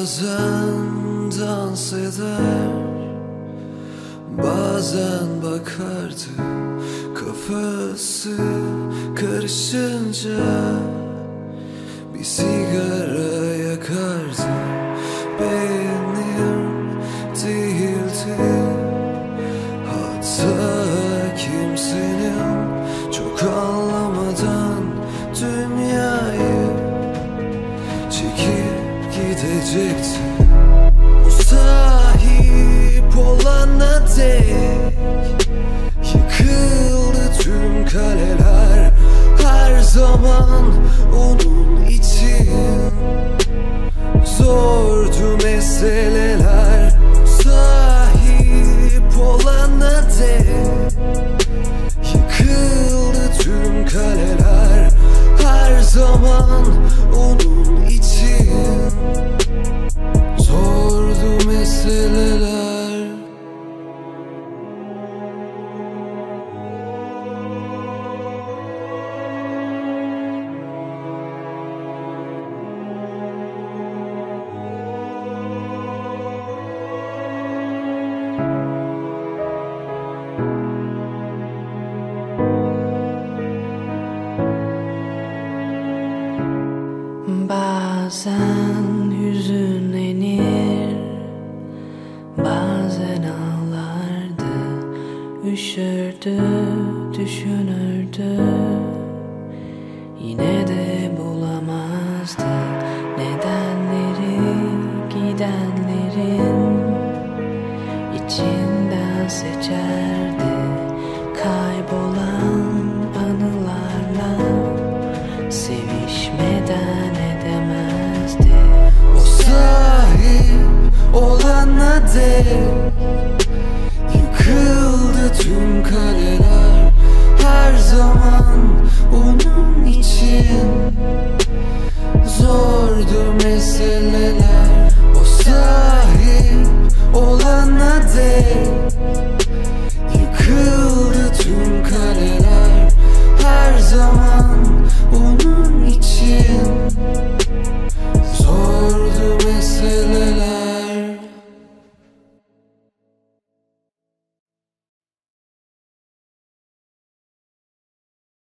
Bazen dans eder, bazen bakardı. Kafası karışınca bir sigara yakardı. Benim değildi, hatta kimsenin, çok anlamadan dünyayı çekip gidecekti. O sahip olana dek yıkıldı tüm kaleler. Her zaman onun için zordu meseleler. Sahip olana dek yıkıldı tüm kaleler. Her zaman onun için zordu meseleler. Bazen hüzünlenir, bazen ağlardı. Üşürdü, düşünürdü, yine de bulamazdı nedenleri. Gidenlerin içinden seçerdi, kaybolan anılarla sevişmeden edemezdi. O sahip olana dek yıkıldı tüm kaleler. Her zaman onun için